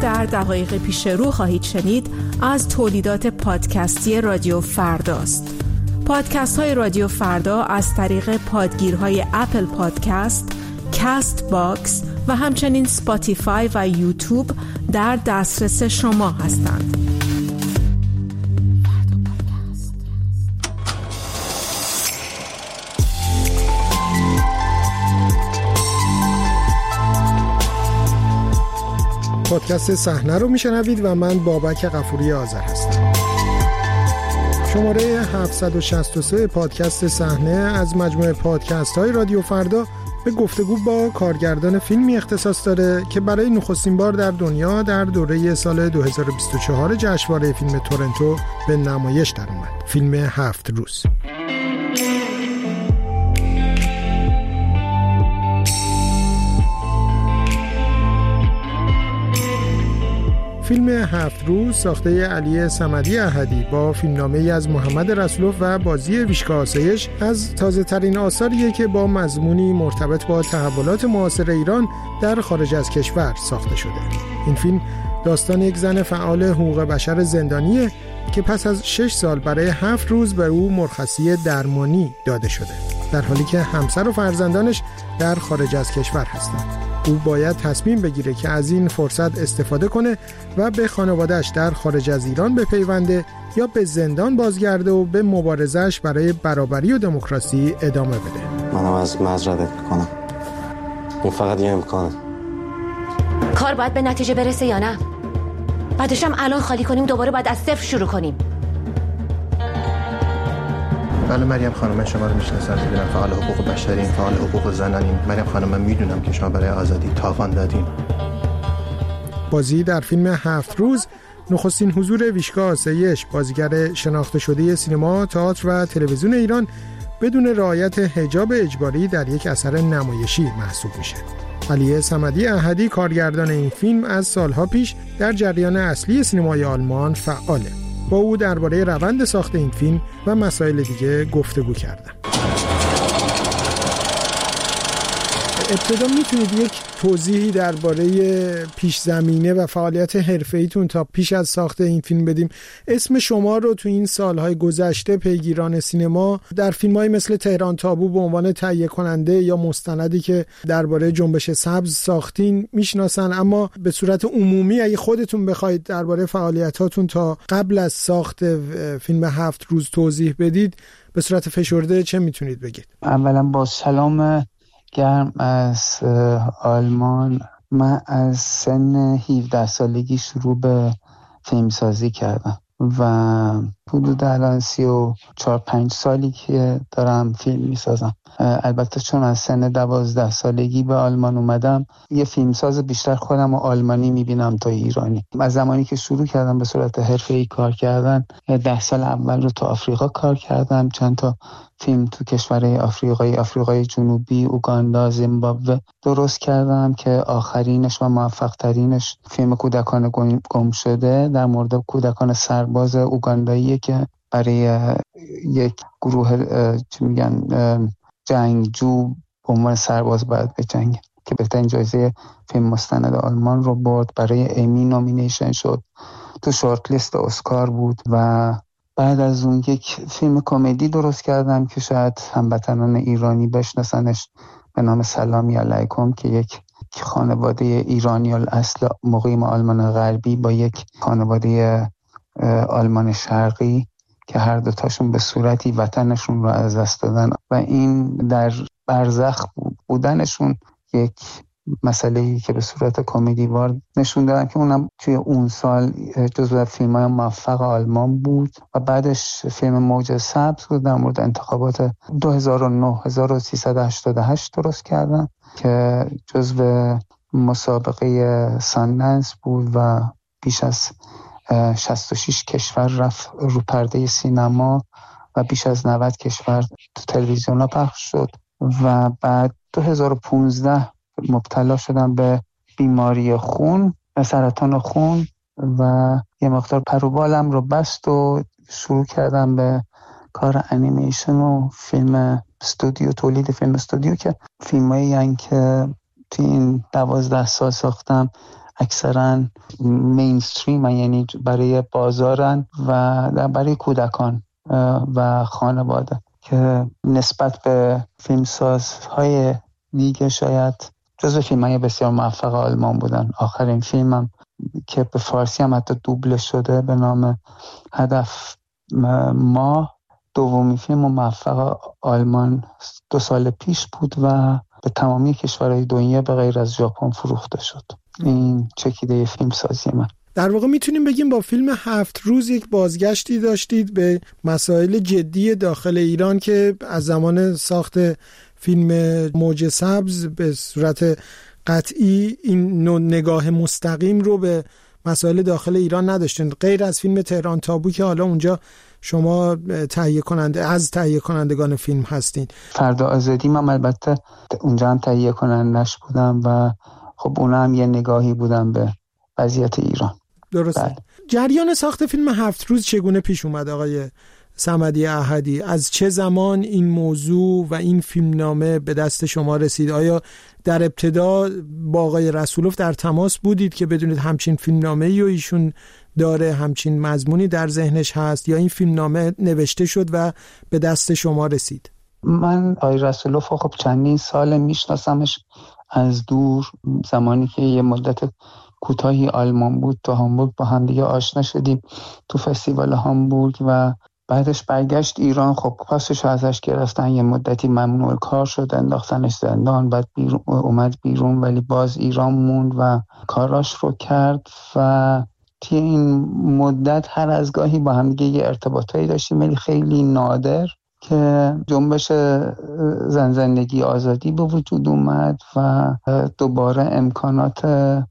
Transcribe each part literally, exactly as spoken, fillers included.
در دقایق پیش رو خواهید شنید از تولیدات پادکستی رادیو فرداست. پادکست های رادیو فردا از طریق پادگیرهای اپل پادکست، کست باکس و همچنین سپاتیفای و یوتیوب در دسترس شما هستند. پادکست صحنه رو میشنوید و من بابک غفوری آذر هستم. شماره هفتصد و شصت و سه پادکست صحنه از مجموعه پادکست های رادیو فردا به گفتگو با کارگردان فیلمی اختصاص داره که برای نخستین بار در دنیا در دوره سال دو هزار و بیست و چهار جشنواره فیلم تورنتو به نمایش در اومد. فیلم هفت روز. فیلم هفت روز ساخته علی صمدی احدی با فیلمنامه‌ای از محمد رسولوف و بازی ویشکا آسایش از تازه ترین آثاریه که با مضمونی مرتبط با تحولات معاصر ایران در خارج از کشور ساخته شده. این فیلم داستان یک زن فعال حقوق بشر زندانیه که پس از شش سال برای هفت روز به او مرخصی درمانی داده شده، در حالی که همسر و فرزندانش در خارج از کشور هستند. او باید تصمیم بگیره که از این فرصت استفاده کنه و به خانواده‌اش در خارج از ایران بپیونده یا به زندان بازگرده و به مبارزه‌اش برای برابری و دموکراسی ادامه بده. منم از مزرعه میکنم. اون فقط یه امکانه. کار باید به نتیجه برسه یا نه؟ بعدش هم الان خالی کنیم دوباره باید از صفر شروع کنیم. بله مریم خانم، من شما رو میشناسم، میدونم فعال حقوق بشری، فعال حقوق زنانین. مریم خانم، من میدونم که شما برای آزادی تاوان دادین. بازی در فیلم هفت روز نخستین حضور ویشکا آسایش، بازیگر شناخته شده سینما، تئاتر و تلویزیون ایران، بدون رعایت حجاب اجباری در یک اثر نمایشی محسوب میشه. علی صمدی احدی کارگردان این فیلم از سالها پیش در جریان اصلی سینمای آلمان فعاله. با او درباره روند ساخت این فیلم و مسائل دیگه گفتگو کردم. ابتدا میتونید یک توضیحی درباره پیش زمینه و فعالیت حرفه‌ایتون تا پیش از ساخت این فیلم بدیم؟ اسم شما رو تو این سالهای گذشته پیگیران سینما در فیلم‌های مثل تهران تابو به عنوان تهیه کننده یا مستندی که درباره جنبش سبز ساختین میشناسن، اما به صورت عمومی اگه خودتون بخواید درباره فعالیتاتون تا قبل از ساخت فیلم هفت روز توضیح بدید، به صورت فشرده چه میتونید بگید؟ اولا با سلام گرم از آلمان. من از سن هفده سالگی شروع به فیلمسازی کردم و حدود الان سی و چهار پنج سالی که دارم فیلم میسازم. البته چون از سن دوازده سالگی به آلمان اومدم، یه فیلمساز بیشتر خودم و آلمانی میبینم تا ایرانی. از زمانی که شروع کردم به صورت حرفه‌ای کار کردن، ده سال اول رو تو آفریقا کار کردم. چند تا فیلم تو کشورهای آفریقایی، آفریقای جنوبی، اوگاندا، زیمبابوه درست کردم که آخرینش و موفق ترینش فیلم کودکان گم شده در مورد کودکان سرباز اوگانداییه که برای یک گروه چی میگن جنگجو به عنوان سرباز باید به جنگ، که بهترین جایزه فیلم مستند آلمان رو برد. برای امی نومینیشن شد، تو شورت لیست اسکار بود. و بعد از اون یک فیلم کمدی درست کردم که شاید هموطنان ایرانی بشناسنش، به نام سلامی علیکم، که یک خانواده ایرانی الاصل مقیم آلمان غربی با یک خانواده آلمان شرقی که هر دوتاشون به صورتی وطنشون رو از دست دادن و این در برزخ بودنشون یک مسئله‌ای که به صورت کمدی وار نشون دادن که اونم توی اون سال جزو فیلم‌های موفق آلمان بود. و بعدش فیلم موج سبز رو در مورد انتخابات دو هزار و نه هزار و سیصد و هشتاد و هشت درست کردن که جزو مسابقه ساندنس بود و بیش از شصت و شش کشور رفت رو پرده سینما و بیش از نود کشور تو تلویزیون ها پخش شد. و بعد دو هزار و پانزده مبتلا شدم به بیماری خون، سرطان خون، و یه مقدار پروبالم رو بست و شروع کردم به کار انیمیشن و فیلم استودیو، تولید فیلم استودیو، که فیلمایی هستن که تو این دوازده سال ساختم. اکثرا مینستریم، یعنی برای بازارن و برای کودکان و خانواده، که نسبت به فیلمسازهای دیگه شاید جزو فیلم‌های بسیار موفق آلمان بودن. آخرین فیلمم که به فارسی هم حتی دوبله شده به نام هدف ما، دومین فیلم موفق آلمان دو سال پیش بود و به تمامی کشورهای دنیا به غیر از ژاپن فروخته شد. این چکیده فیلم سازی من. در واقع میتونیم بگیم با فیلم هفت روز یک بازگشتی داشتید به مسائل جدی داخل ایران که از زمان ساخت فیلم موج سبز به صورت قطعی این نوع نگاه مستقیم رو به مسائل داخل ایران نداشتین، غیر از فیلم تهران تابو که حالا اونجا شما تهیه کننده از تهیه کنندگان فیلم هستین. فردا آزادی من البته اونجا هم تهیه کنندش بودم و خب اونا هم یه نگاهی بودم به وضعیت ایران. درسته. بله. جریان ساخت فیلم هفت روز چگونه پیش اومد آقای صمدی احدی؟ از چه زمان این موضوع و این فیلمنامه به دست شما رسید؟ آیا در ابتدا با آقای رسولوف در تماس بودید که بدونید همچین فیلمنامه‌ای و ایشون داره، همچین مضمونی در ذهنش هست، یا این فیلمنامه نوشته شد و به دست شما رسید؟ من آقای رسولوف خب چندین سال میشناسمش از دور، زمانی که یه مدت کوتاهی آلمان بود تو هامبورگ با هم دیگه آشنا شدیم تو فستیوال هامبورگ و بعدش برگشت ایران. خب پاسش ازش گرفتن، یه مدتی ممنوع کار شد، انداختنش زندان، بعد بیرون اومد بیرون ولی باز ایران موند و کاراش رو کرد و توی این مدت هر از گاهی با هم دیگه یه ارتباطایی داشتیم ولی خیلی نادر که جنبش زن زندگی آزادی به وجود اومد و دوباره امکانات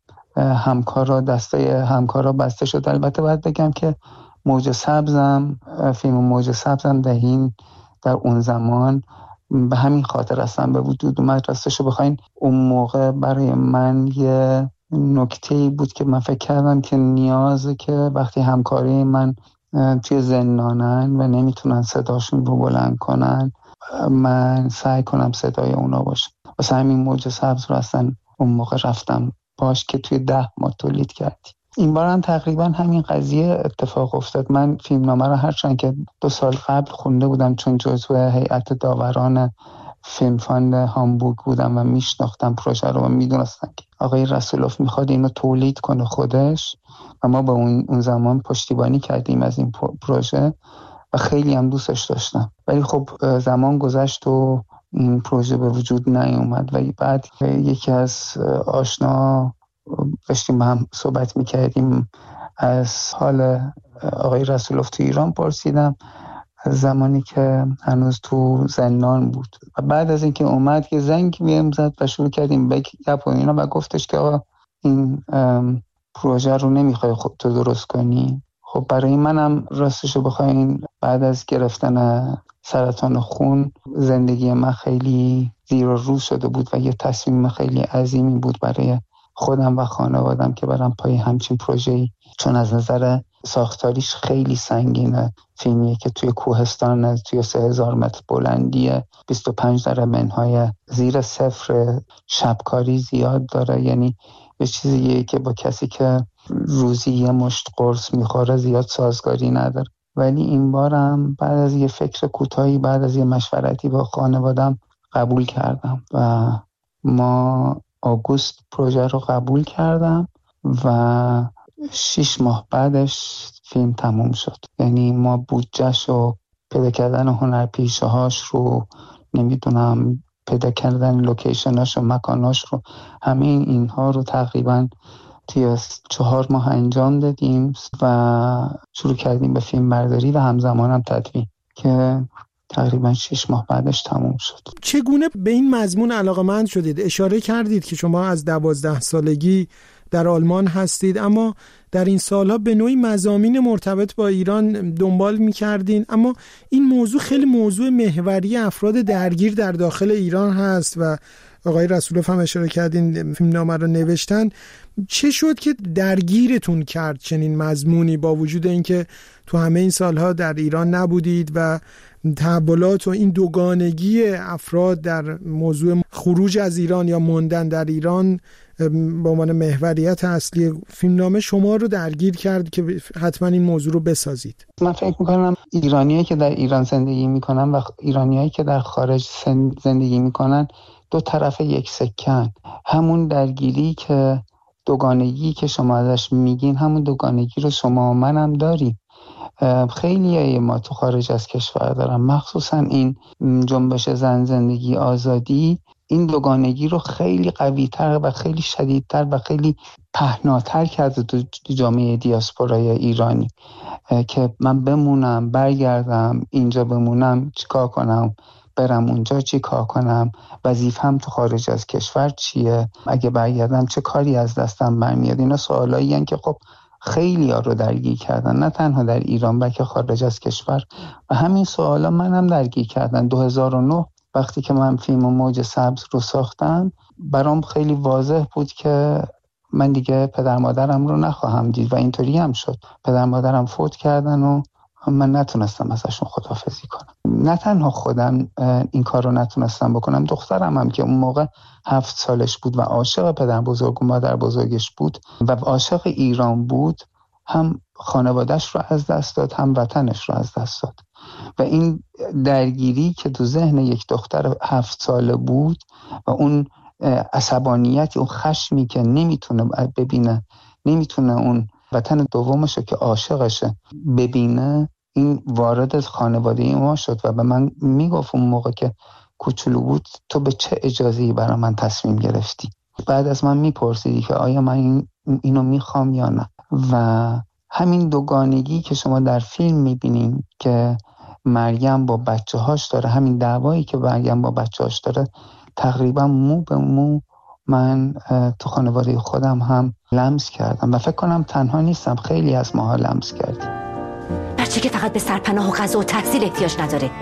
همکارا دسته همکارا بسته شد. البته باید بگم که موج سبزم، فیلم موج سبزم در این در اون زمان به همین خاطر اصلا به وجود اومد. راستشو بخواین اون موقع برای من یه نکته‌ای بود که من فکر کردم که نیازه که وقتی همکاری من توی زندانن و نمیتونن صداشون رو بلند کنن، من سعی کنم صدای اونا باشم. واسه همین موج سبز رو اصلا اون موقع رفتم باش که توی ده ماه تولید کردیم. این بار هم تقریبا همین قضیه اتفاق افتاد. من فیلمنامه رو هرچند که دو سال قبل خونده بودم چون جزو هیئت داوران فیلم فاند هامبورگ بودم و میشناختم پروژه رو و میدونستم که آقای رسولوف میخواد اینو تولید کنه خودش و ما با اون اون زمان پشتیبانی کردیم از این پروژه و خیلی هم دوستش داشتم. ولی خب زمان گذشت و این پروژه به وجود نیومد و بعد یکی از آشنا داشتیم با هم صحبت میکردیم، از حال آقای رسولوف تو ایران پرسیدم زمانی که هنوز تو زندان بود و بعد از اینکه اومد که زنگ بهم زد و شروع کردیم به گپ و اینا و گفتش که آقا این پروژه رو نمیخوای خود تو درست کنی. خب برای منم راستشو بخواین بعد از گرفتن سرطان خون زندگی من خیلی زیر و رو شده بود و یه تصمیم خیلی عظیمی بود برای خودم و خانوادم که برم پای همچین پروژه‌ای، چون از نظر ساختاریش خیلی سنگینه. فیلمیه که توی کوهستان توی سه هزار متر بلندیه، بیست و پنج دره منهای زیر صفر، شبکاری زیاد داره، یعنی یه چیزیه که با کسی که روزی یه مشت قرص میخوره زیاد سازگاری نداره. ولی این بارم بعد از یه فکر کوتاهی، بعد از یه مشورتی با خانوادم قبول کردم و ما آگوست پروژه رو قبول کردم و شش ماه بعدش فیلم تموم شد. یعنی ما بودجه‌ش رو پیدا کردن هنرپیشه هاش رو نمیدونم پیدا کردن لوکیشناش و مکاناش رو همین اینها رو تقریبا توی چهار ماه انجام دادیم و شروع کردیم به فیلم برداری و همزمان هم تدوین که تقریبا شش ماه بعدش تموم شد. چگونه به این مضمون علاقه‌مند شدید؟ اشاره کردید که شما از دوازده سالگی در آلمان هستید اما در این سالها به نوعی مضامین مرتبط با ایران دنبال می‌کردین، اما این موضوع خیلی موضوع محوری افراد درگیر در داخل ایران هست و آقای رسولوف هم اشاره کردین فیلمنامه رو نوشتن. چه شد که درگیرتون کرد چنین مضمونی با وجود اینکه تو همه این سالها در ایران نبودید و تحولات و این دوگانگی افراد در موضوع خروج از ایران یا موندن در ایران به عنوان محوریت اصلی فیلمنامه شما رو درگیر کرد که حتما این موضوع رو بسازید؟ من فکر میکنم ایرانیایی که در ایران زندگی میکنن و ایرانیایی که در خارج زندگی میکنن دو طرف یک سکن. همون درگیری که دوگانگی که شما ازش میگین، همون دوگانگی رو شما و منم داریم. خیلی ما تو خارج از کشور دارم، مخصوصا این جنبش زن زندگی آزادی این دوگانگی رو خیلی قوی‌تر و خیلی شدیدتر و خیلی پهناتر کرده تو جامعه دیاسپورای ایرانی که من بمونم، برگردم، اینجا بمونم چیکار کنم، برم اونجا چیکار کنم، وظیفه‌م تو خارج از کشور چیه، اگه برگردم چه کاری از دستم برمیاد. اینا سوالایی هستن که خب خیلی ها رو درگیر کردن، نه تنها در ایران بلکه خارج از کشور. و همین سوالا منم درگیر کردن. دو هزار و نه وقتی که من فیلم موج سبز رو ساختم، برام خیلی واضح بود که من دیگه پدر مادرم رو نخواهم دید و اینطوری هم شد. پدر مادرم فوت کردن و من نتونستم ازشون خداحافظی کنم. نه تنها خودم این کار رو نتونستم بکنم، دخترم هم که اون موقع هفت سالش بود و عاشق پدر بزرگ و مادر بزرگش بود و عاشق ایران بود، هم خانوادهش رو از دست داد، هم وطنش رو از دست داد. و این درگیری که تو ذهن یک دختر هفت ساله بود و اون عصبانیتی، اون خشمی که نمیتونه ببینه، نمیتونه اون وطن دومشه که عاشقشه ببینه، این وارد خانواده ما شد و به من میگفت اون موقع که کوچولو بود تو به چه اجازه‌ای برای من تصمیم گرفتی؟ بعد از من میپرسیدی که آیا من این اینو میخوام یا نه. و همین دوگانگی که شما در فیلم میبینین که مریم با بچه هاش داره، همین دعوایی که مریم با بچه هاش داره، تقریبا مو به مو من تو خانواده خودم هم لمس کردم و فکر کنم تنها نیستم، خیلی از ماها لمس کردیم. بچه که فقط به سرپناه و غذا و تحصیل احتیاج نداره.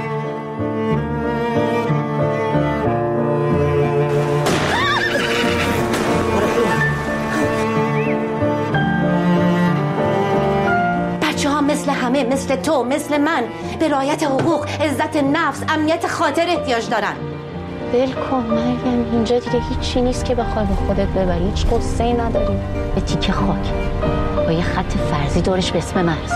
بچه ها مثل همه، مثل تو، مثل من، به رعایت حقوق، عزت نفس، امنیت خاطر احتیاج دارن. ول کن مریم، اینجا دیگه هیچی نیست که بخوای به خودت ببری، هیچ قصه‌ای نداری. به تیکه خاک با یه خط فرضی دورش به اسم مرز.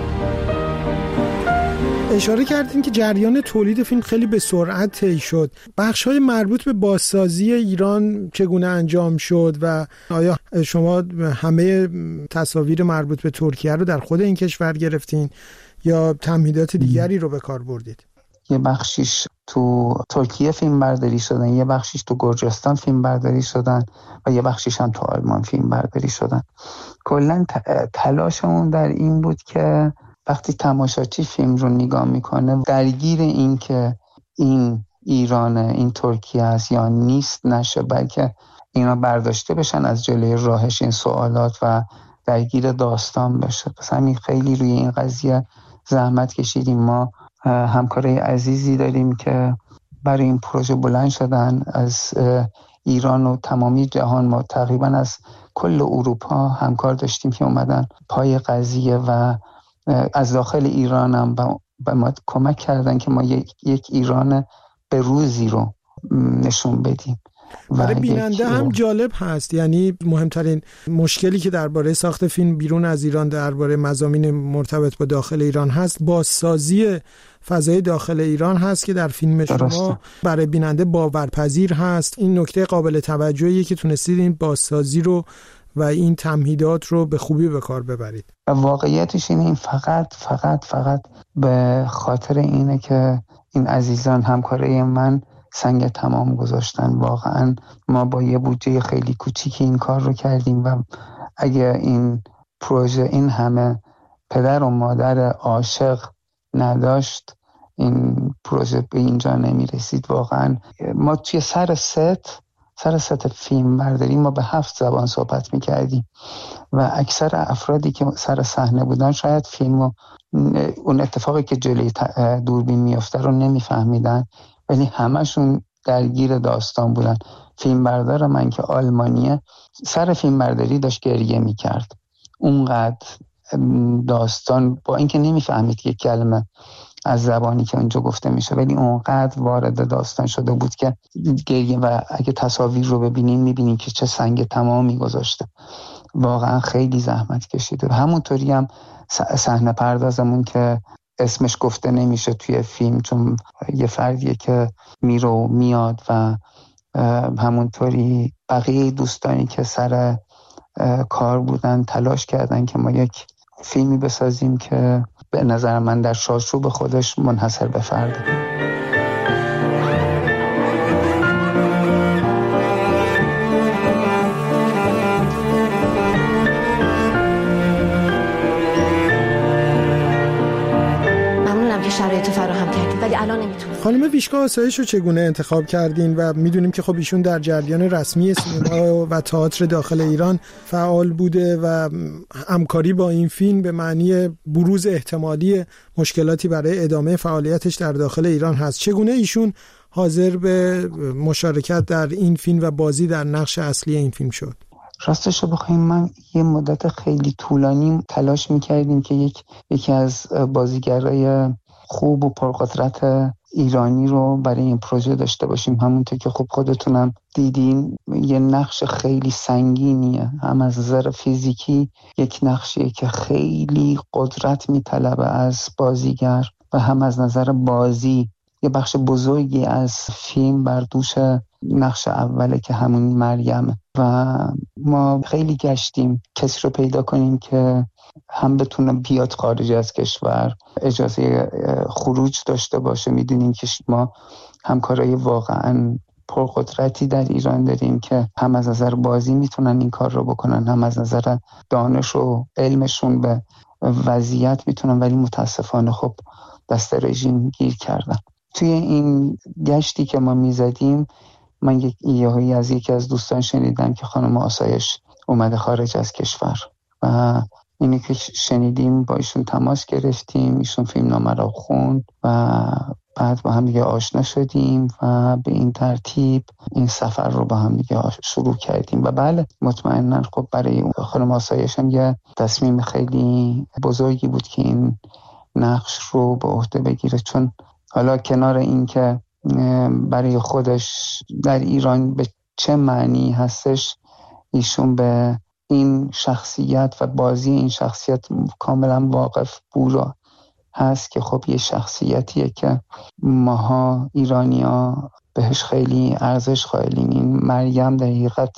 اشاره کردین که جریان تولید فیلم خیلی به سرعت طی شد. بخش‌های مربوط به بازسازی ایران چگونه انجام شد و آیا شما همه تصاویر مربوط به ترکیه رو در خود این کشور گرفتین یا تمهیدات دیگری رو به کار بردید؟ یه بخشیش تو ترکیه فیلم برداری شدن، یه بخشیش تو گرجستان فیلم برداری شدن و یه بخشیش هم تو آلمان فیلم برداری شدن. کلاً تلاشمون در این بود که وقتی تماشاچی فیلم رو نگاه میکنه درگیر این که این ایرانه، این ترکیه است یا نیست نشه، بلکه اینا برداشته بشن از جلوی راهش این سوالات و درگیر داستان بشه. پس همین خیلی روی این قضیه زحمت کشیدیم. ما همکارای عزیزی داریم که برای این پروژه بلند شدن از ایران و تمامی جهان. ما تقریبا از کل اروپا همکار داشتیم که اومدن پای قضیه و از داخل ایران هم به ما کمک کردن که ما یک, یک ایران به روزی رو نشون بدیم. برای بیننده هم جالب هست، یعنی مهمترین مشکلی که درباره ساخت فیلم بیرون از ایران درباره مضامین مرتبط با داخل ایران هست، بازسازی فضای داخل ایران هست که در فیلم شما درسته. برای بیننده باورپذیر هست. این نکته قابل توجهیه که تونستید این بازسازی رو و این تمهیدات رو به خوبی به کار ببرید. و واقعیتش اینه، این فقط فقط فقط به خاطر اینه که این عزیزان همکارای من سنگ تمام گذاشتن. واقعا ما با یه بودجه خیلی کوچیکی این کار رو کردیم و اگه این پروژه این همه پدر و مادر عاشق نداشت، این پروژه به اینجا نمی رسید. واقعا ما توی سر ست سر ست فیلم برداری ما به هفت زبان صحبت می کردیم و اکثر افرادی که سر صحنه بودن شاید فیلم و اون اتفاقی که جلوی دوربین میفته رو نمی فهمیدن، ولی همشون درگیر داستان بودن. فیلم بردار من که آلمانیه سر فیلم برداری داشت گریه می کرد، اونقدر داستان با اینکه نمی فهمید یک کلمه از زبانی که اونجا گفته میشه، ولی اونقدر وارد داستان شده بود که گریه، و اگه تصاویر رو ببینین میبینین که چه سنگ تمامی گذاشته. واقعا خیلی زحمت کشیده. همونطوری هم صحنه پردازمون که اسمش گفته نمیشه توی فیلم، چون یه فردیه که میره و میاد، و همونطوری بقیه دوستانی که سر کار بودن تلاش کردن که ما یک فیلمی بسازیم که به نظر من در چارچوب خودش منحصر به فرده. شرایط فراهم کردیم ولی الان نمیتونم. خانم ویشکا آسایش رو چگونه انتخاب کردین؟ و میدونیم که خب ایشون در جریان رسمی سینما و تئاتر داخل ایران فعال بوده و همکاری با این فیلم به معنی بروز احتمالی مشکلاتی برای ادامه فعالیتش در داخل ایران هست. چگونه ایشون حاضر به مشارکت در این فیلم و بازی در نقش اصلی این فیلم شد؟ راستش رو بخوایم من یه مدت خیلی طولانی تلاش میکردیم که یک یکی از بازیگرای خوب و پرقدرت ایرانی رو برای این پروژه داشته باشیم. همونطور که خب خودتونم دیدین یه نقش خیلی سنگینیه، هم از نظر فیزیکی یک نقشیه که خیلی قدرت میطلبه از بازیگر، و هم از نظر بازی یه بخش بزرگی از فیلم بر دوش نقش اوله که همون مریم. و ما خیلی گشتیم کسی رو پیدا کنیم که هم بتونه بیاد خارج از کشور، اجازه خروج داشته باشه. میدونیم که ما همکارای واقعا پرقدرتی در ایران داریم که هم از نظر بازی میتونن این کار رو بکنن، هم از نظر دانش و علمشون به وضعیت میتونن، ولی متاسفانه خب دست رژیم گیر کردن. توی این گشتی که ما میزدیم من یک ایهایی از یکی از دوستان شنیدم که خانم آسایش اومده خارج از کشور، و اینی که شنیدیم با ایشون تماس گرفتیم. ایشون فیلمنامه رو خوند و بعد با هم دیگه آشنا شدیم و به این ترتیب این سفر رو با هم دیگه شروع کردیم. و بله مطمئناً خب برای خانم آسایش هم یه تصمیم خیلی بزرگی بود که این نقش رو به عهده بگیره، چون حالا کنار این که برای خودش در ایران به چه معنی هستش، ایشون به این شخصیت و بازی این شخصیت کاملا واقف بود هست که خب یه شخصیتیه که ماها ایرانی‌ها بهش خیلی ارزش قائلیم. این مریم در حقیقت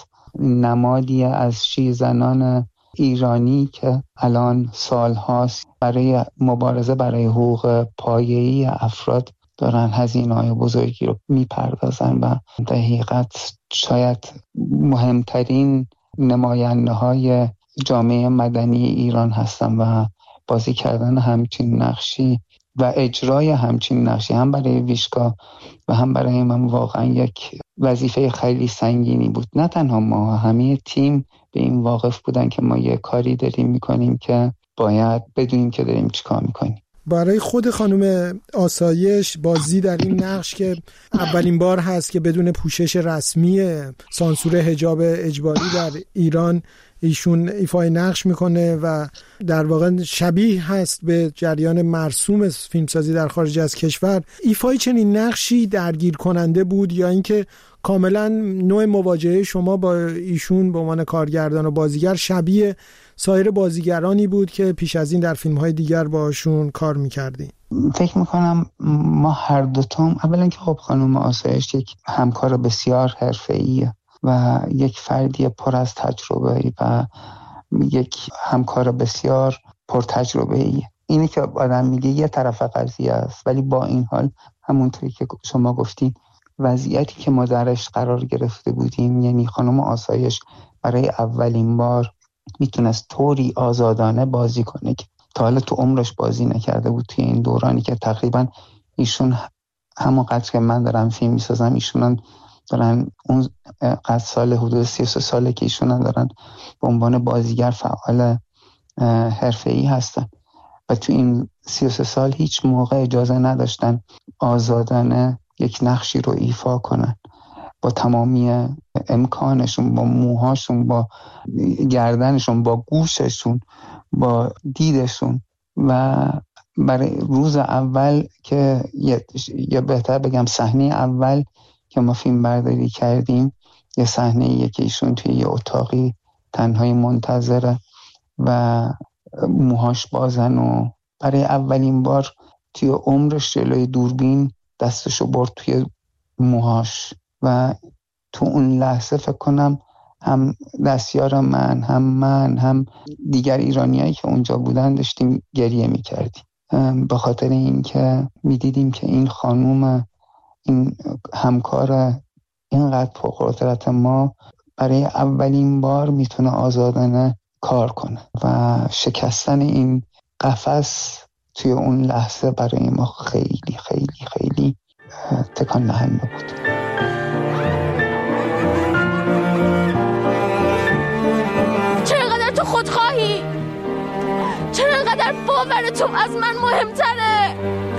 نمادی از شیرزنان ایرانی که الان سالهاست برای مبارزه برای حقوق پایه‌ای افراد دارن هزینه‌های بزرگی رو میپردازن و در حقیقت شاید مهمترین نماینده های جامعه مدنی ایران هستن، و بازی کردن همچین نقشی و اجرای همچین نقشی هم برای ویشکا و هم برای من واقعا یک وظیفه خیلی سنگینی بود. نه تنها ما، همه تیم به این واقف بودن که ما یه کاری داریم میکنیم که باید بدونیم که داریم چیکار میکنیم. برای خود خانم آسایش بازی در این نقش که اولین بار هست که بدون پوشش رسمی سانسور حجاب اجباری در ایران ایشون ایفای نقش میکنه و در واقع شبیه هست به جریان مرسوم فیلمسازی در خارج از کشور، ایفای چنین نقشی درگیر کننده بود یا اینکه کاملا نوع مواجهه شما با ایشون به عنوان کارگردان و بازیگر شبیه سایر بازیگرانی بود که پیش از این در فیلم‌های دیگر باشون کار می‌کردین؟ فکر می‌کنم ما هر دوتام، اولا که خب خانم آسایش یک همکار بسیار حرفه‌ایه و یک فردی پر از تجربه و یک همکار بسیار پر تجربه‌ایه. اینی که آدم میگه یه طرف قضیه است، ولی با این حال همونطوری که شما گفتین وضعیتی که ما درش قرار گرفته بودیم، یعنی خانم آسایش برای اولین بار میتونست طوری آزادانه بازی کنه که تا حالا تو عمرش بازی نکرده بود. توی این دورانی که تقریبا ایشون همون قدر که من دارم فیلم میسازم ایشون دارن اون قدر سال حدود سی و سه ساله که ایشون دارن به عنوان بازیگر فعال حرفه‌ای هستن و تو این سی و سه سال هیچ موقع اجازه نداشتن آزادانه یک نقشی رو ایفا کنن، با تمامی امکانشون، با موهاشون، با گردنشون، با گوششون، با دیدشون. و برای روز اول که یا بهتر بگم صحنه اول که ما فیلم برداری کردیم، یه صحنه ایه که ایشون توی یه اتاقی تنهایی منتظره و موهاش بازن و برای اولین بار توی عمرش جلوی دوربین دستشو برد توی موهاش و تو اون لحظه فکر کنم هم دستیار من هم من هم دیگر ایرانیایی که اونجا بودن داشتیم گریه میکردیم به خاطر این که میدیدیم که این خانوم، این همکار اینقدر پرقدرت ما برای اولین بار میتونه آزادانه کار کنه و شکستن این قفس توی اون لحظه برای ما خیلی خیلی خیلی تکان دهنده بود. چقدر تو خودخواهی، چقدر باور تو از من مهمتره.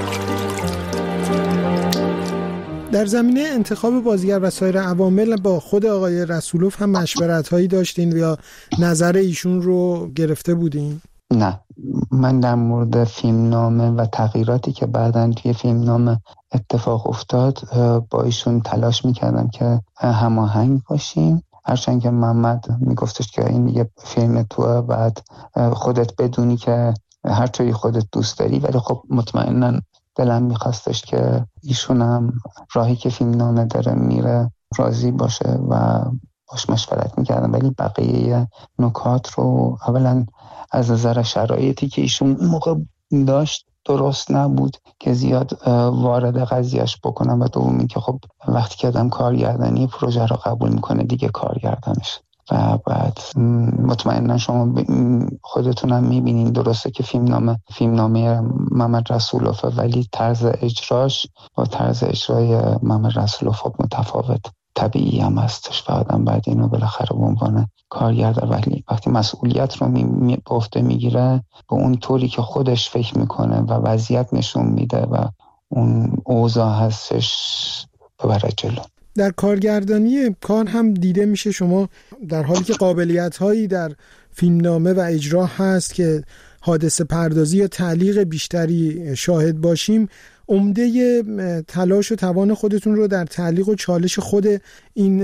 در زمینه انتخاب بازیگر و سایر عوامل با خود آقای رسولوف هم مشورت‌هایی داشتین یا نظر ایشون رو گرفته بودین؟ نه، من در مورد فیلمنامه و تغییراتی که بعداً توی فیلمنامه اتفاق افتاد با ایشون تلاش میکردم که هماهنگ باشیم، هرچند که محمد میگفتش که این یه فیلم توه، بعد خودت بدونی که هر چوی خودت دوست داری، ولی خب مطمئناً دلم میخواستش که ایشون هم راهی که فیلمنامه داره میره راضی باشه و باش مشورت میکردم، ولی بقیه نکات رو اولا از نظر شرایطی که ایشون موقع داشت درست نبود که زیاد وارد قضیهش بکنم و دومی که خب وقتی که آدم کارگردانی پروژه رو قبول میکنه دیگه کارگردانش و بعد مطمئنا شما خودتونم میبینین درسته که فیلمنامه فیلمنامه محمد رسولوف ولی طرز اجراش با طرز اجرای محمد رسولوف خب متفاوت طبیعی هم هستش و آدم بعد اینو بالاخره به عنوان کارگردان ولی وقتی مسئولیت رو می می به عهده میگیره به اون طوری که خودش فکر میکنه و وضعیت نشون میده و اون اوضاع هستش ببره جلو. در کارگردانی کار هم دیده میشه شما در حالی که قابلیت هایی در فیلمنامه و اجرا هست که حادثه پردازی یا تعلیق بیشتری شاهد باشیم، عمده تلاش و توان خودتون رو در تعلیق و چالش خود این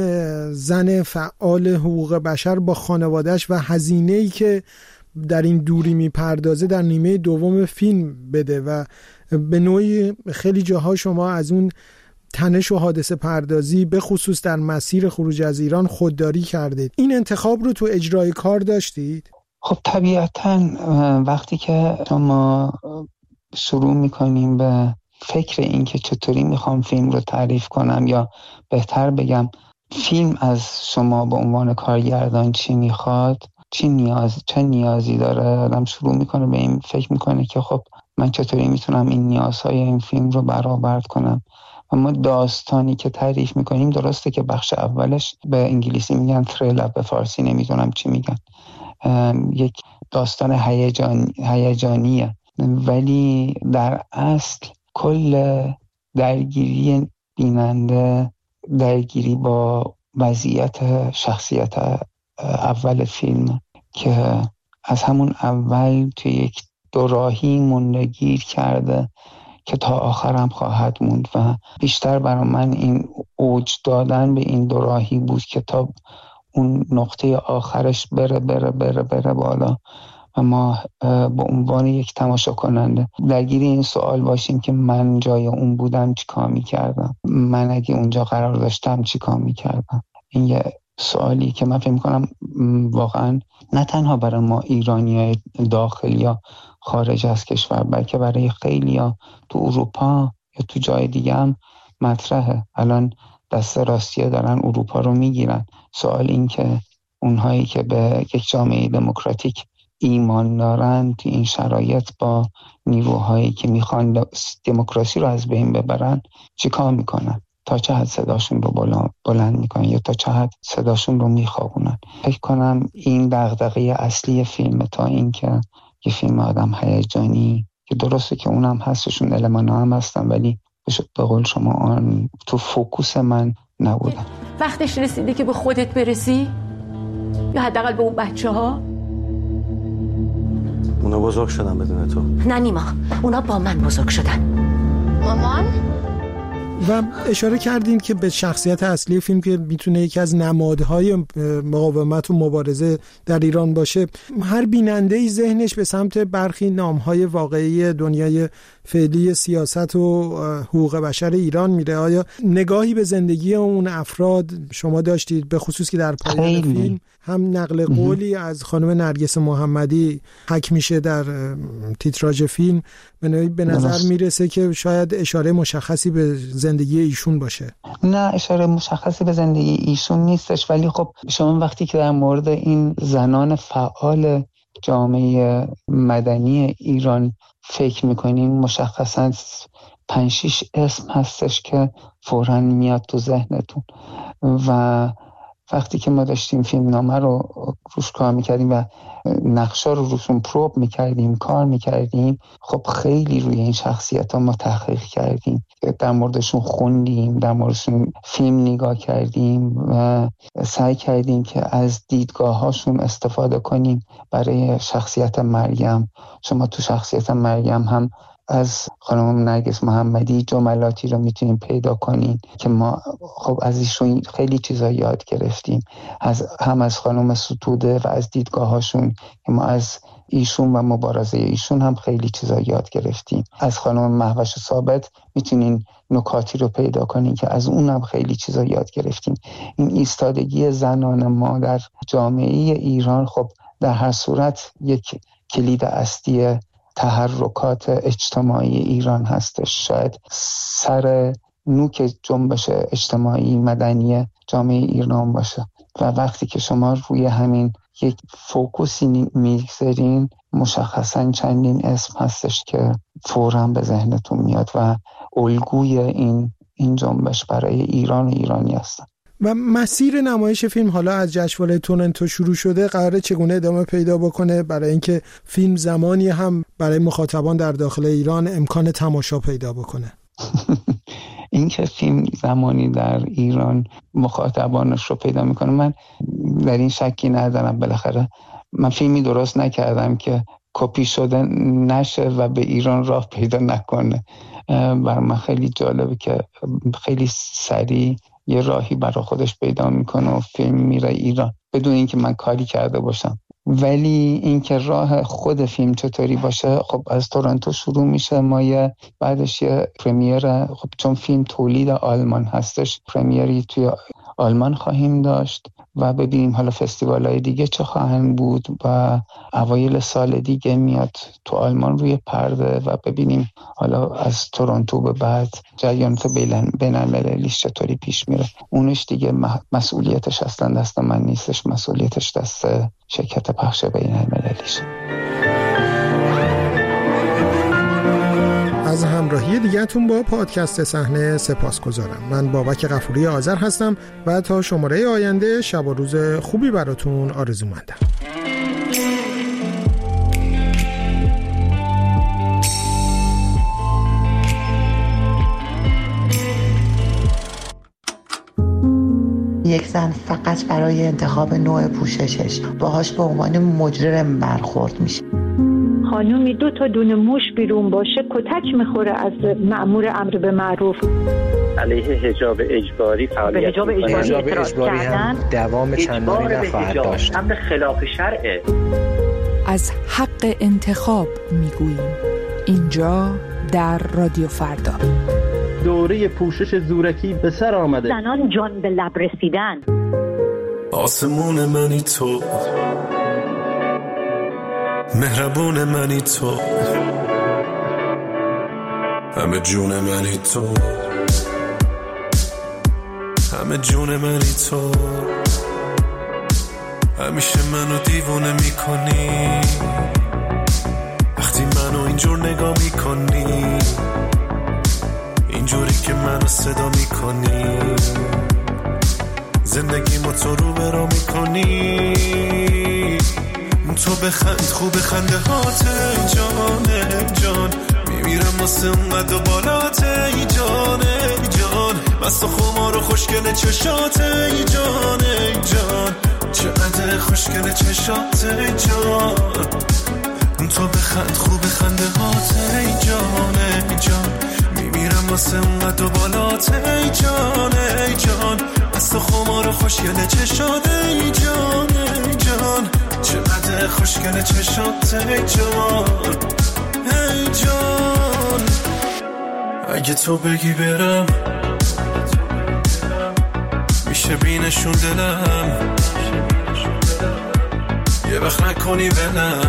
زن فعال حقوق بشر با خانوادهش و هزینه‌ای که در این دوری میپردازه در نیمه دوم فیلم بده و به نوعی خیلی جاها شما از اون تنش و حادثه پردازی به خصوص در مسیر خروج از ایران خودداری کردید. این انتخاب رو تو اجرای کار داشتید؟ خب طبیعتاً وقتی که ما شروع میکنیم به فکر این که چطوری میخوام فیلم رو تعریف کنم یا بهتر بگم فیلم از شما به عنوان کارگردان چی میخواد، چی نیاز چه نیازی داره، آدم شروع میکنه به این فکر میکنه که خب من چطوری میتونم این نیازهای این فیلم رو برآورد کنم. و ما داستانی که تعریف میکنیم درسته که بخش اولش به انگلیسی میگن تریلر، به فارسی نمیدونم چی میگن، یک داستان هیجان هیجانیه ولی در اصل کل درگیری بیننده درگیری با وضعیت شخصیت اول فیلم که از همون اول توی یک دوراهی موندگیر کرده که تا آخرم خواهد موند و بیشتر برای من این اوج دادن به این دوراهی بود که تا اون نقطه آخرش بره بره بره بره بالا و ما به عنوان یک تماشا کننده درگیر این سوال باشیم که من جای اون بودم چی کار می‌کردم، من اگه اونجا قرار داشتم چی کار می‌کردم. این یه سوالی که من فکر می‌کنم واقعا نه تنها برای ما ایرانیای داخل یا خارج از کشور بلکه برای خیلیا تو اروپا یا تو جای دیگه هم مطرحه. الان دست راستیه دارن اروپا رو میگیرن. سوال این که اونهایی که به یک جامعه دموکراتیک ایمان دارن تو این شرایط با نیروهایی که میخوان دموکراسی رو از بین ببرن چی کار میکنن، تا چه حد صداشون رو بلند, بلند میکنن یا تا چه حد صداشون رو میخوابونن. فکر کنم این دغدغه اصلی فیلم تا این که یه فیلم آدم هیجانی که درسته که اونم هستشون المان هم هستن ولی به قول شما آن تو فوکوس من نبودن. وقتش رسیده که به خودت برسی یا حداقل به اون بچه ها. اونا بزرگ شدن بدون تو. نه نیما، اونا با من بزرگ شدن. مامان؟ و اشاره کردین که به شخصیت اصلی فیلم که میتونه یکی از نمادهای مقاومت و مبارزه در ایران باشه، هر بیننده‌ای ذهنش به سمت برخی نامهای واقعی دنیای فعلی سیاست و حقوق بشر ایران میره. آیا نگاهی به زندگی اون افراد شما داشتید؟ به خصوص که در پایان فیلم هم نقل قولی از خانم نرگس محمدی حک میشه در تیتراژ فیلم، به نظر میرسه که شاید اشاره مشخصی به زندگی ایشون باشه. نه، اشاره مشخصی به زندگی ایشون نیستش، ولی خب شما وقتی که در مورد این زنان فعال جامعه مدنی ایران فکر میکنین، مشخصاً پنج شیش اسم هستش که فوراً میاد تو ذهنتون. و وقتی که ما داشتیم فیلم نامه رو روش کار میکردیم و نقشا رو روشون پروب میکردیم، کار میکردیم، خب خیلی روی این شخصیت ها ما تحقیق کردیم، در موردشون خوندیم، در موردشون فیلم نگاه کردیم و سعی کردیم که از دیدگاه هاشون استفاده کنیم برای شخصیت مریم. شما تو شخصیت مریم هم از خانم نرگس محمدی جملاتی رو میتونیم پیدا کنین که ما خب از ایشون خیلی چیزا یاد گرفتیم، از هم از خانم ستوده و از دیدگاهاشون که ما از ایشون و مبارزه ایشون هم خیلی چیزا یاد گرفتیم. از خانم مهوش ثابت میتونین نکاتی رو پیدا کنین که از اون هم خیلی چیزا یاد گرفتیم. این ایستادگی زنان ما در جامعه ایران خب در هر صورت یک کلید اصلی تحرکات اجتماعی ایران هستش، شاید سر نوک جنبش اجتماعی مدنی جامعه ایران باشه. و وقتی که شما روی همین یک فوکوسی میگذارین، مشخصا چندین اسم هستش که فوراً به ذهنتون میاد و الگوی این این جنبش برای ایران و ایرانی هستن. و مسیر نمایش فیلم حالا از جشنواره تورنتو شروع شده، قراره چگونه ادامه پیدا بکنه برای اینکه فیلم زمانی هم برای مخاطبان در داخل ایران امکان تماشا پیدا بکنه؟ این که فیلم زمانی در ایران مخاطبانش رو پیدا میکنه، من در این شکی ندارم. بالاخره من فیلمی درست نکردم که کپی شده نشه و به ایران راه پیدا نکنه. برای من خیلی جالبه که خیلی سریع یه راهی برای خودش پیدا میکنه و فیلم میره ایران بدون اینکه من کاری کرده باشم. ولی اینکه راه خود فیلم چطوری باشه، خب از تورنتو شروع میشه. ما یه بعدش یه پرمیر، خب چون فیلم تولید آلمان هستش، پرمیری توی آلمان خواهیم داشت و ببینیم حالا فستیوال‌های دیگه چه خواهند بود و اوایل سال دیگه میاد تو آلمان روی پرده و ببینیم حالا از تورنتو به بعد جریانات بین‌المللیش چطوری پیش میره. اونش دیگه مسئولیتش اصلا دست من نیستش، مسئولیتش دست شرکت پخش بین‌المللیشه. از همراهی دیگه‌تون با پادکست صحنه سپاسگزارم. من بابک غفوری آذر هستم و تا شماره آینده شب و روز خوبی براتون آرزومندم. یک زن فقط برای انتخاب نوع پوششش باهاش به عنوان مجرم برخورد میشه. خانومی دو تا دونه موش بیرون باشه کتک میخوره از مأمور امر به معروف. علیه حجاب اجباری فعالیت به حجاب اجباری اعتراض کردن دوام چندانی نخواهد داشت. امر خلاف شرعه. از حق انتخاب میگوییم اینجا در رادیو فردا. دوره پوشش زورکی به سر آمده. زنان جان به لب رسیدن. آسمون منی تو، مهربون منی تو، همه جون منی تو، همه جون منی تو، همیشه منو دیوونه میکنی وقتی منو اینجور نگاه میکنی، اینجوری که منو صدا میکنی، زندگیمو تو رو برا میکنی. تو بخند خوب خنده هات ای جان ای جان، میمیرم واسه اونقدر و بالات ای جان ای جان، مست و خمار و خوشگل چشات ای جان ای جان، چقدر خوشگل چشات ای جان، تو بخند خوب خنده هات ای جان ای جان، میمیرم واسه اونقدر و بالات ای جان ای جان، از تو خمار و خوشگل چشات ای جان ای جان، چقدر خوشگل چشات ای جان ای جان. اگه تو بگی برم میشه بینشون دلم، یه وقت نکنی ولم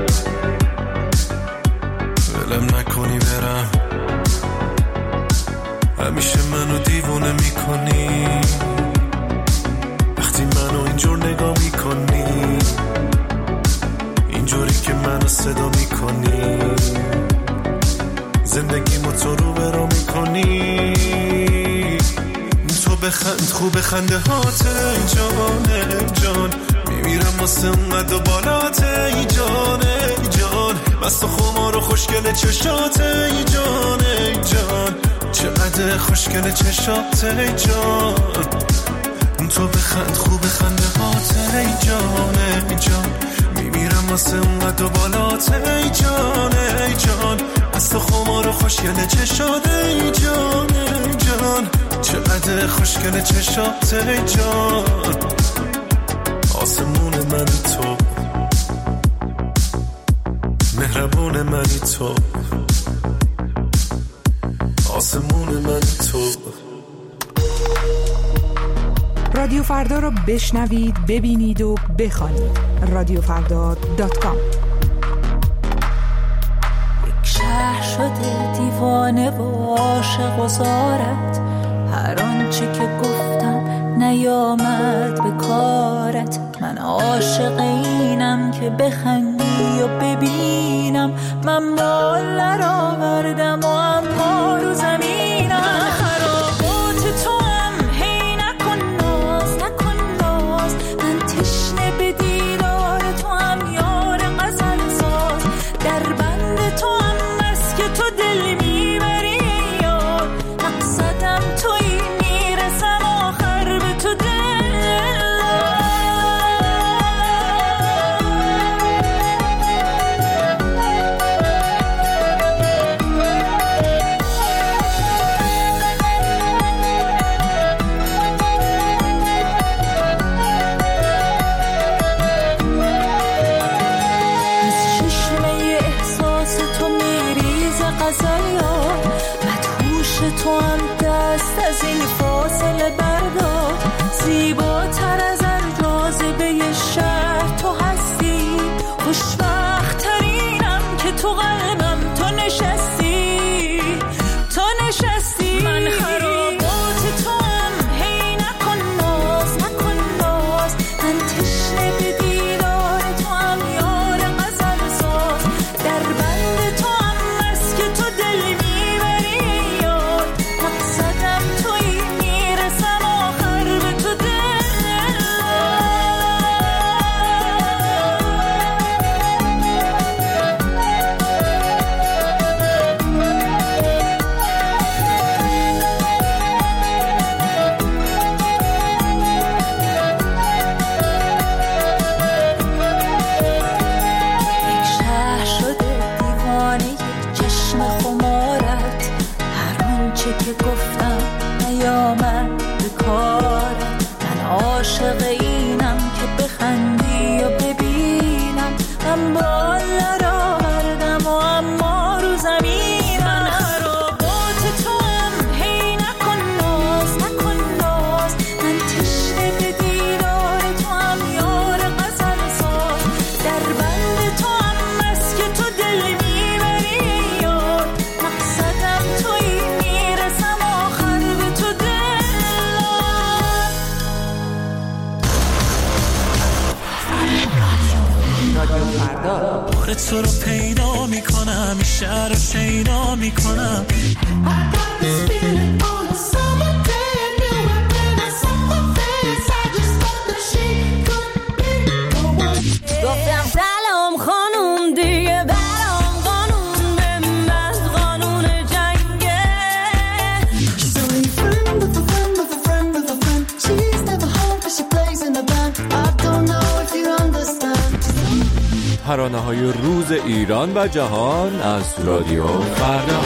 ولم نکنی برم، همیشه منو دیوونه میکنی وقتی منو اینجور نگاه میکنی، اینجوری که منو صدا میکنی، زندگیمو تو رو برا میکنی. تو بخند خوب خنده هات ای جان ای جان، میمیرم واسه اونقدر بالات ای جان ای جان، مست و خمار و خوشگل چشات ای جان ای جان، چقدر خوشگل چشات ای جان. تو بخند خوب خنده هات ای جان ای جان، میمیرم واسه اونقدر بالات ای جان ای جان، مست و خمار و خوشگل چشات ای جان ای جان، چقدر خوشگل چشات ای جان. آسمون منی تو، مهربون منی تو، آسمون منی تو. رادیو فردا رو بشنوید، ببینید و بخوانید. رادیو فردا دات کام. یک شهر شده دیوانه و عاشق و زارت، هر آنچه که گفتم نیامد به کارت، من عاشق اینم که بخندی و ببینم، من بال نرآوردم و اما رو زمینم، من خرابات تو هم هی نکن ناز نکن ناز، من تشنه به دیدار تو هم یار غزل ساز، در بند تو هم بس که تو دل میبری یار، مقصدم تویی میرسم آخر به تو دل. تو هم دست از این فاصله بردار، زیباتر از هر جاذبه شهر تو هستی، خوشبخت ترینم که تو قلبم تو نشستی تو نشستی، من خرابات تو هم هی نکن ناز نکن ناز، من تشنه به دیدار تو هم یار غزل ساز، در بند تو هم بس که تو دل تو رو پیدا میکنم، این شهر رو شیدا میکنم. گفتم سلام خانوم دیگه برام قانون به من قانون جنگه. She's only a friend of a friend of a friend of a friend. She's never home but she plays in the band. I don't know if you understand. ترانه‌های روز ایران و جهان از رادیو فردا.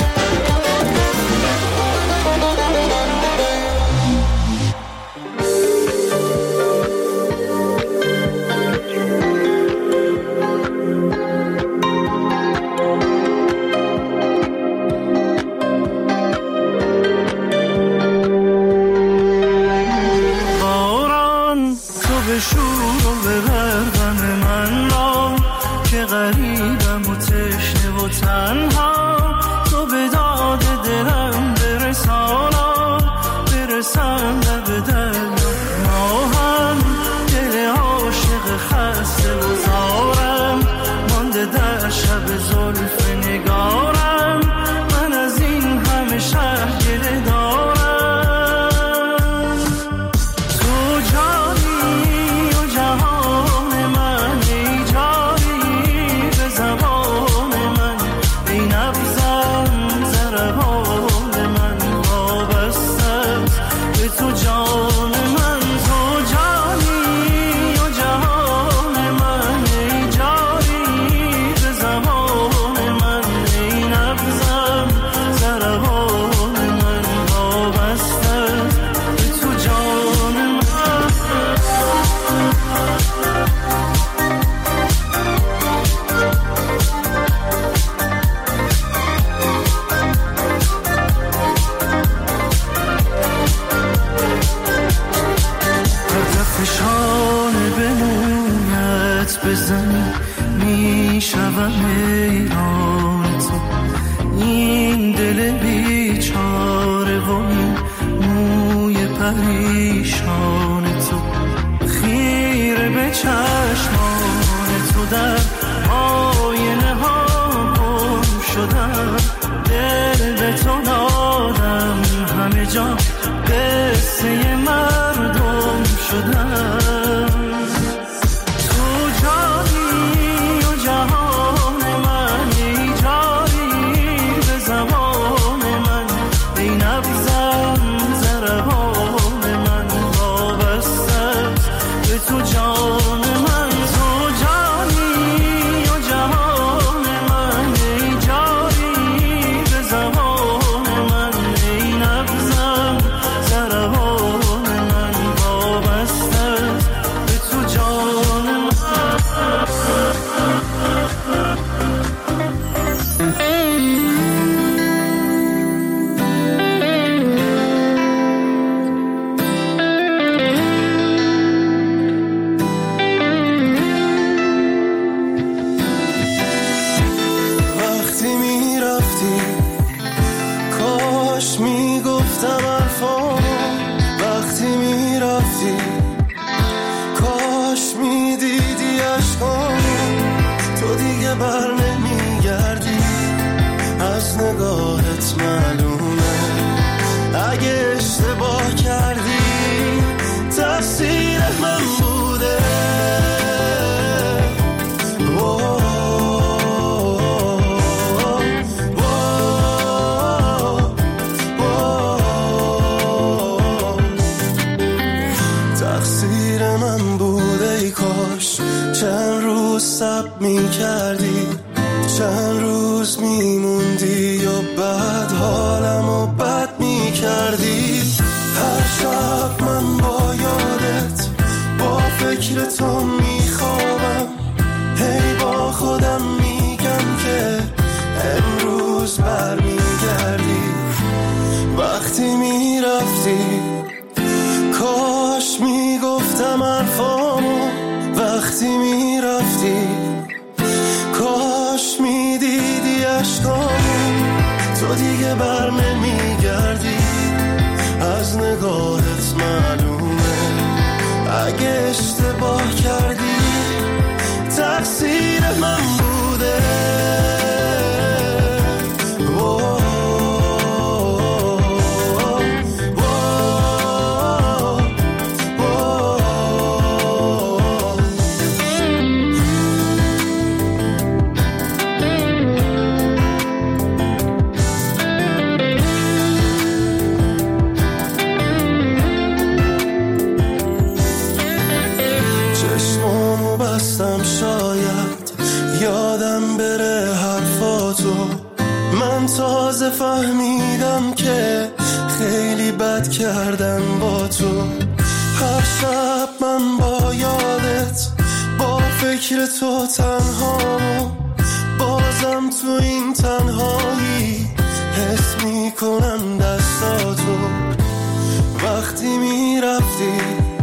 تازه فهمیدم که خیلی بد کردم با تو. هر شب من با یادت، با فکر تو تنهامو، بازم تو این تنهایی حس میکنم دستاتو. وقتی میرفتی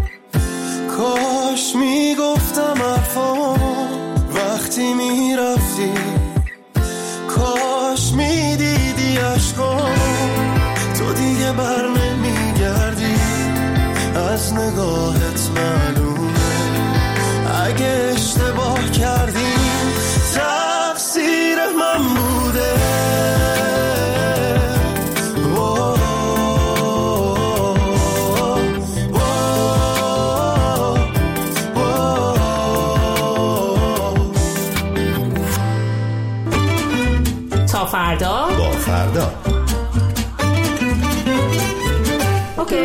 کاش میگفتم حرفامو، وقتی میرفتی کاش میدیدی عشقامو. تو دیگه بر نمیگردی، از نگاهت معلومه. اگه اشتباه کردیم تقصیر من بوده. تا فردا با فردا. اوکی.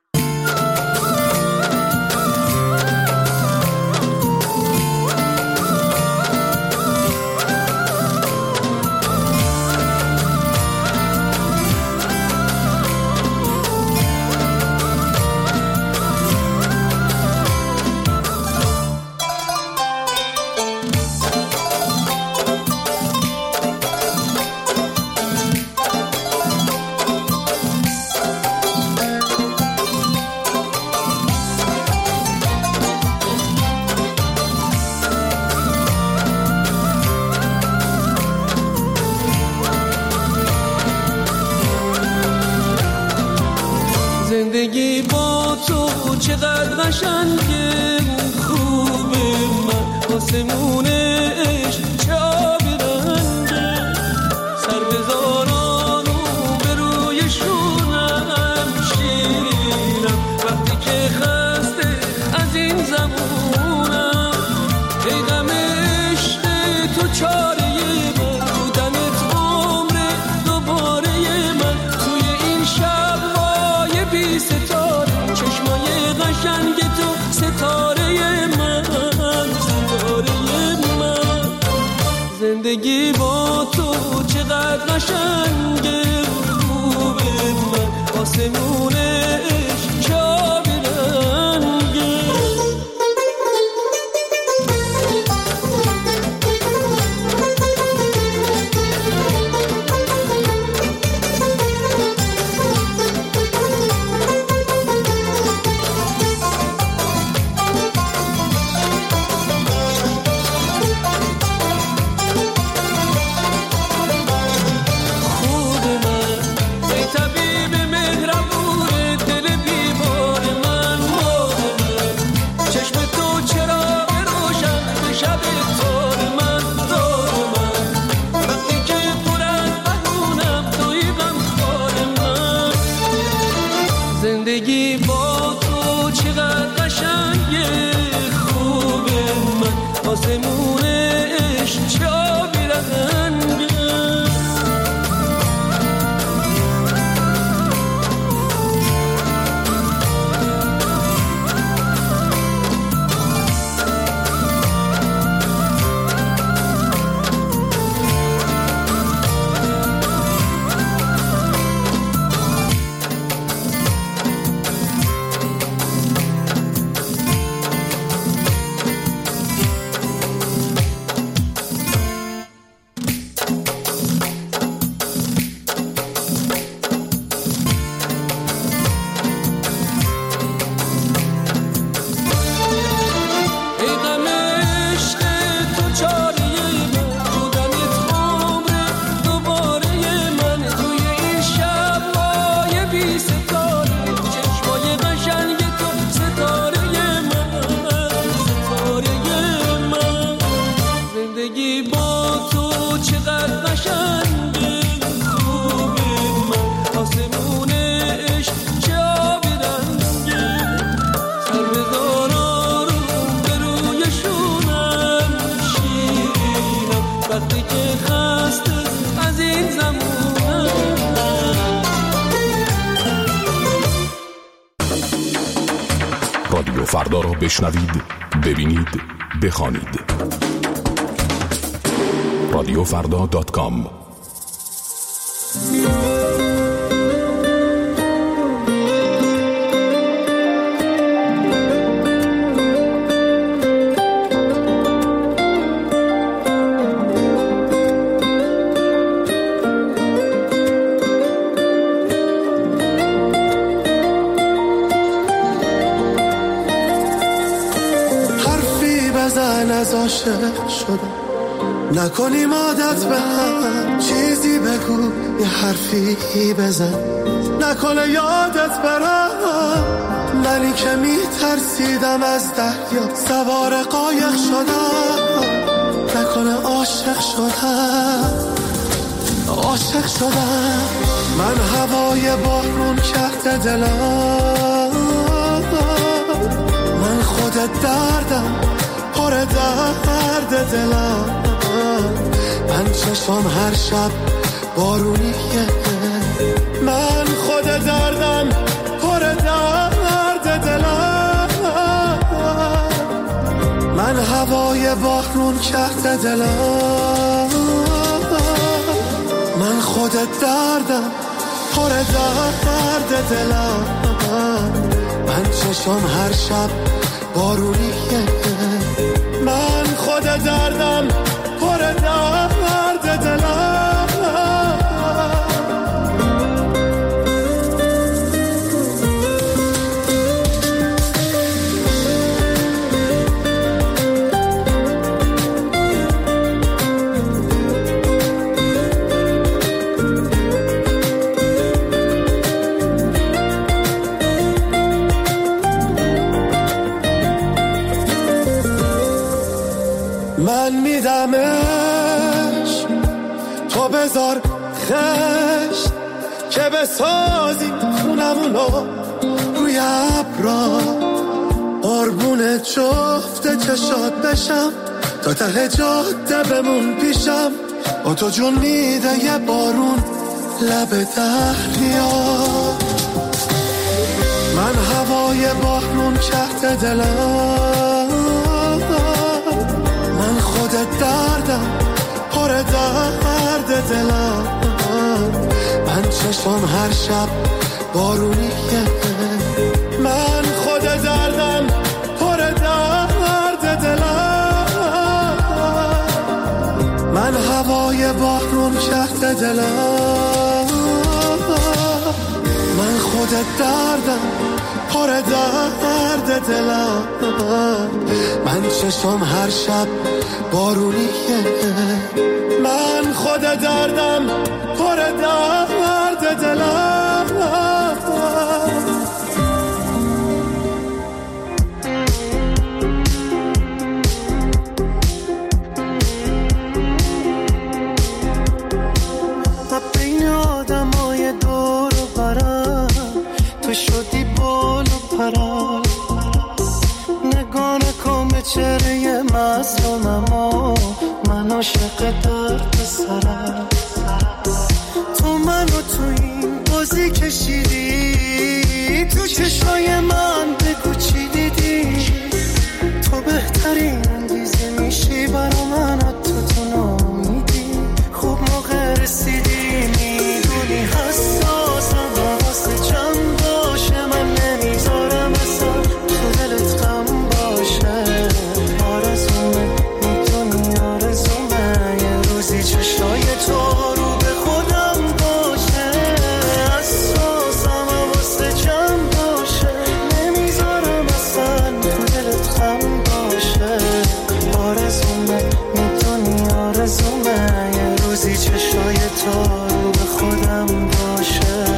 زندگی با تو چقدر قشنگه، خوبه من آسمونش چه آبی رنگه. سر بذارانو به روی شونم شیرینم، وقتی که خسته از این زمونم. ای غم عشق تو چاره من، بودنت عمر دوباره من. توی این شب‌های بی ستاره، چشمای قشنگ تو ستاره من، ستاره من. زندگی با تو چقدر قشنگه، خوبه من آسمونش چه آبی رنگه. زندگی با تو چقدر قشنگه، خوبه من آسمونش چه آبی رنگه. رادیو فردا را بشنوید، ببینید، بخوانید. رادیو فردا دات کام بزن از عاشق شدم، نکنیم عادت به هم، چیزی بگو یه حرفی بزن، نکنه یادت برم. منی که می ترسیدم از دریا سوار قایق شدم، نکنه عاشق شدم، عاشق شدم. من هوای بارون کرده دلم، من خود دردم پر درد دلم. من چشم هر شب بارونیه، من خود دردم پر درد دلم. من هوای بارون کرده دلم، من خود دردم پر درد دلم. من چشم هر شب بارونیه، من خود دردم پر درد دلم. من میدمش تو بذار خشت که بسازی خونمونو روی ابرا، قربون جفت چشات بشم تا ته جاده بمون پیشم، با تو جون میده یه بارون لب دریا. من هوای بارون کرده دلم، من خود دردم پر درد دلم. من چشم هر شب بارونیه، من خود دردم پر درد دلم. من هوای بارون کرده دلم، من خود دردم پر درد دلم. من چشم هر شب بارونیه، من خود دردم پر درد دلم. و بین آدم های دور و برم تو شدی بال و پرم، نگاه نکن به چهره مظلومم و من عاشق درد سرم. تو منو تو این بازی کشیدی، تو چشمای من بگو چی دیدی. تو بهترین انگیزه میشی برا من، تو تو نامیدی. خوب موقع رسیدی، میدونی حساسم واسه چند باشه. من نمیذارم اصلا تو دلت غم باشه. آرزومه میدونی آرزومه یه روزی چشای تو رو به خودم باشه. حساسم واسه چند باشه، نمیذارم اصلا تو دلت غم باشه. آرزومه میدونی آرزومه یه روزی چشای تو رو به خودم باشه.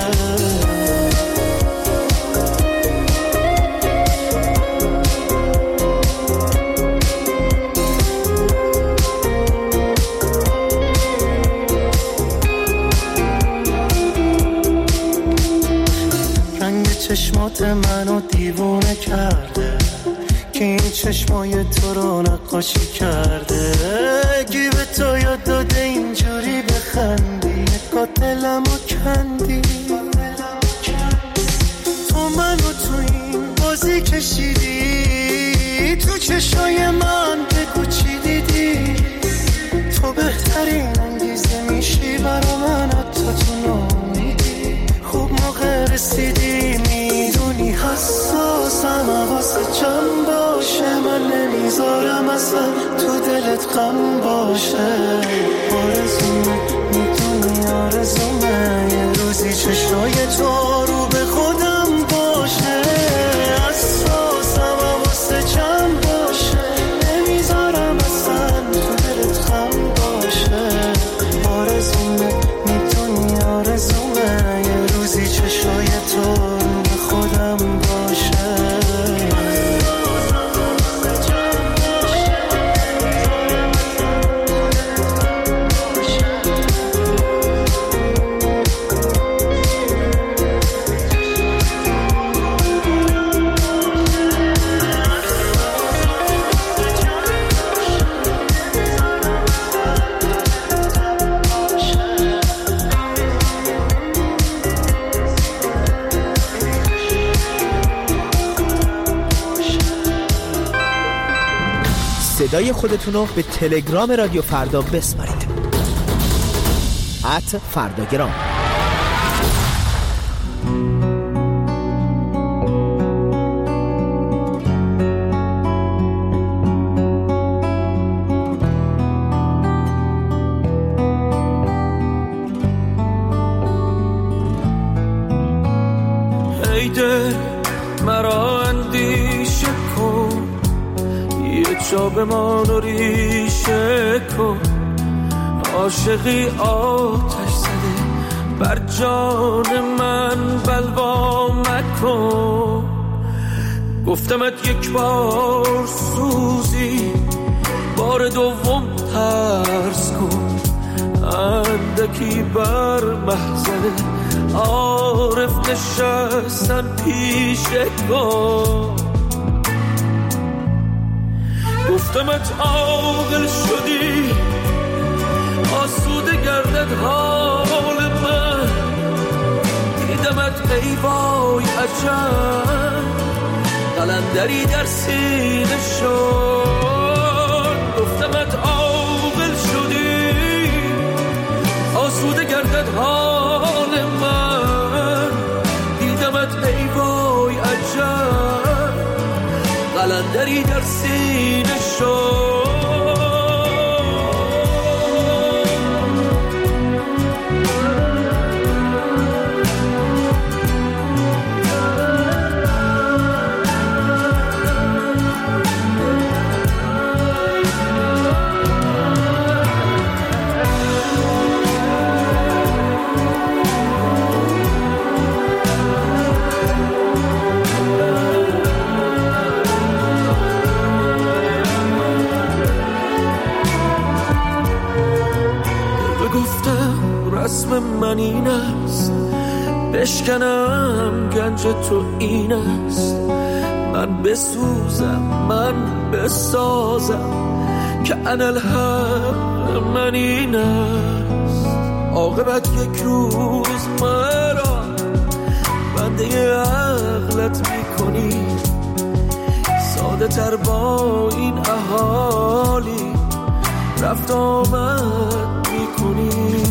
چشمات منو دیوونه کرده که این چشمای تو رو نقاشی کرده. گی به تو یاد داده اینجوری بخندی، نگاه دلمو کندی. تو منو تو این بازی کشیدی، تو چشای من بگو چی دیدی. تو بهترین انگیزه میشی برا من، تو تو نامیدی. خوب موقع رسیدی، میدونی حساسم واسه چند باشه. من نمیذارم اصلا تو دلت غم باشه. آرزومه میدونی آرزومه یه روزی چشای تو رو به خودم باشه. حساسم واسه چند باشه، نمیذارم صدای خودتون رو به تلگرام رادیو فردا بسپارید. ات فرداگرام. مرا اندیشه کن، یه جا بمان و ریشه کن. عاشقی آتش زده بر جان من، بلوا مکن. گفتمت یک بار سوزی، بار دوم ترس کن. اندکی بر محضر عارف نشستن پیش کن. گفتمت عاقل شدی، آسوده گردد حال من. دیدمت ای وای عجب، قلندری در سینه شد. گفتمت عاقل شدی، آسوده گردد حال من. دیدمت ای وای عجب، قلندری در سینه شد. رسم من این است، بشکنم گنج تو این است. من بسوزم، من بسازم، که انا الحق من این است. عاقبت یک روز مرا بنده عقلت میکنی. ساده تر با این احالی رفت آمد میکنی.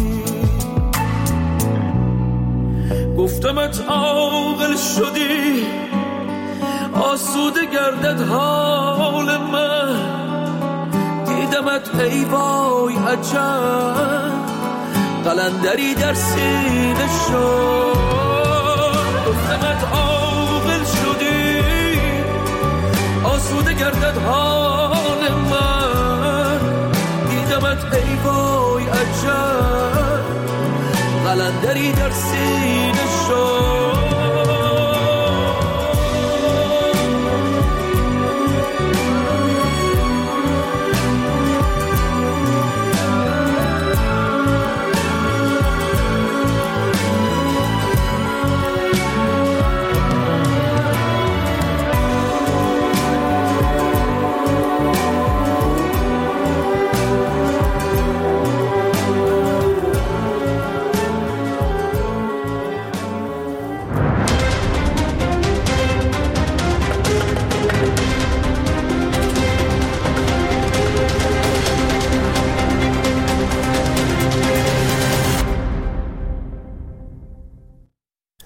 گفتمت عاقل شدی، آسوده گردد حال من. دیدمت ای وای عجب، قلندری در سینه شد. گفتمت عاقل شدی، آسوده گردد حال من. دیدمت ای وای عجب، قلندری در سینه شد.